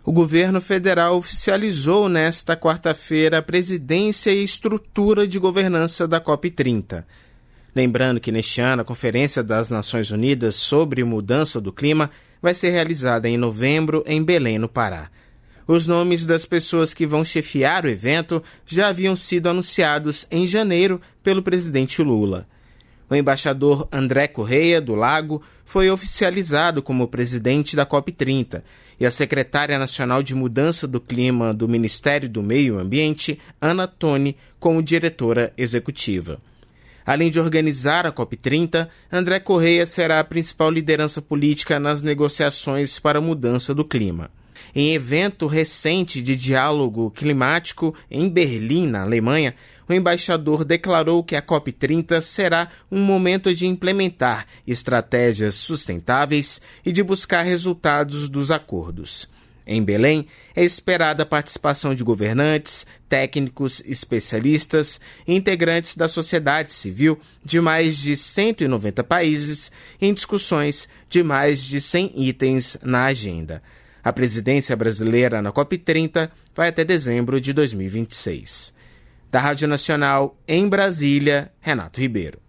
O governo federal oficializou nesta quarta-feira a presidência e estrutura de governança da COP30. Lembrando que neste ano a Conferência das Nações Unidas sobre Mudança do Clima vai ser realizada em novembro em Belém, no Pará. Os nomes das pessoas que vão chefiar o evento já haviam sido anunciados em janeiro pelo presidente Lula. O embaixador André Correia, do Lago, foi oficializado como presidente da COP30 e a secretária nacional de Mudança do Clima do Ministério do Meio Ambiente, Ana Toni, como diretora executiva. Além de organizar a COP30, André Correia será a principal liderança política nas negociações para a mudança do clima. Em evento recente de diálogo climático em Berlim, na Alemanha, o embaixador declarou que a COP30 será um momento de implementar estratégias sustentáveis e de buscar resultados dos acordos. Em Belém, é esperada a participação de governantes, técnicos, especialistas e integrantes da sociedade civil de mais de 190 países em discussões de mais de 100 itens na agenda. A presidência brasileira na COP30 vai até dezembro de 2026. Da Rádio Nacional, em Brasília, Renato Ribeiro.